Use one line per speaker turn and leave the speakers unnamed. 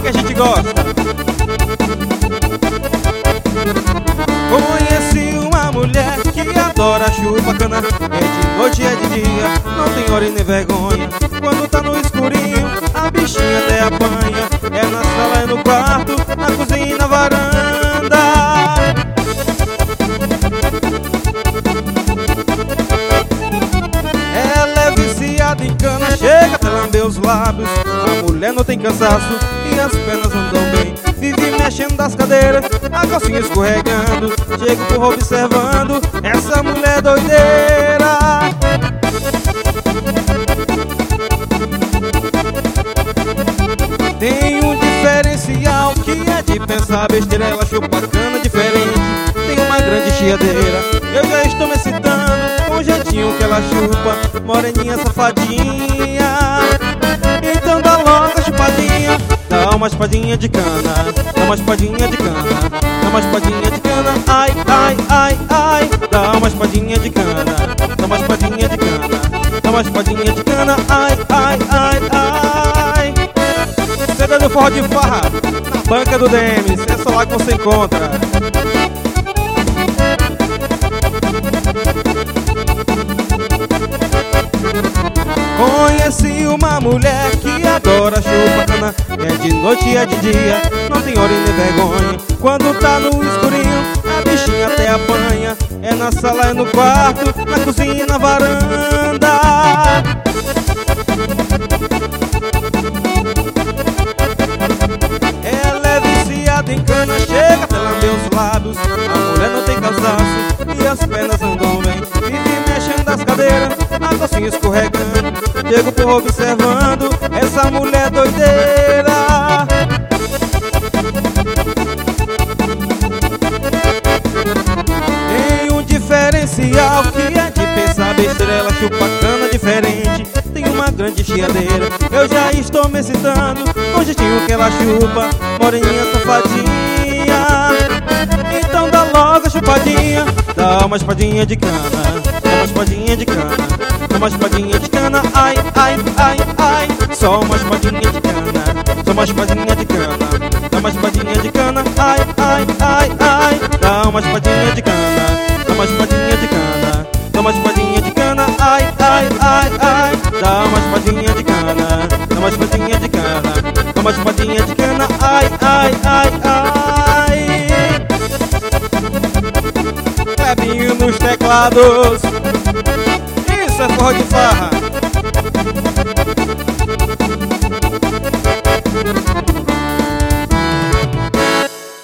que a gente gosta. Conheci uma mulher que adora chupa-cana. É de noite, é de dia, não tem hora e nem vergonha. Quando tá no escurinho, a bichinha até apanha. É na sala, é no quarto, na cozinha e na varanda. Ela é viciada em cana, chega até lamber os lábios. A mulher não tem cansaço e as pernas andam bem. Vive mexendo das cadeiras, a calcinha escorregando. Chego por observando essa mulher doideira. Tem um diferencial que é de pensar besteira. Ela chupa cana diferente, tem uma grande chiadeira. Eu já estou me excitando com o jeitinho que ela chupa, moreninha safadinha. Então dá logo a chupadinha, dá uma espadinha de cana, dá uma espadinha de cana, dá uma espadinha de cana. Ai, ai, ai, ai, dá uma espadinha de cana, dá uma espadinha de cana, dá uma espadinha de cana. Ai, ai, ai, ai. CD do Forró de Farra, na banca do DM, é só lá que você encontra. Conheci uma mulher que adora chupa-cana. É de noite, é de dia, não tem hora e nem vergonha. Quando tá no escurinho, a bichinha até apanha. É na sala, é no quarto, na cozinha e na varanda. Ela é viciada em cana, chega até lamber os lábios. A mulher não tem cansaço e as pernas andam bem. Vive mexendo das cadeiras, a calcinha escorregando. Chego por observando essa mulher doideira. Tem um diferencial que é de pensar besteira. Ela chupa cana diferente, tem uma grande chiadeira. Eu já estou me excitando com o jeitinho que ela chupa, moreninha safadinha. Então dá logo a chupadinha, dá uma espadinha de cana, dá uma espadinha de cana, dá uma espadinha de cana. Ai, ai, ai, ai, só uma espadinha de cana, só uma espadinha de cana, dá uma espadinha de cana. Ai, ai, ai, ai, dá uma espadinha de cana, dá uma espadinha de cana, dá uma espadinha de cana. Ai, ai, ai, ai, dá uma espadinha de cana, dá uma espadinha de cana, dá uma espadinha de cana. Ai, ai, ai, ai. Clebinho nos teclados. Isso é Forró de Farra.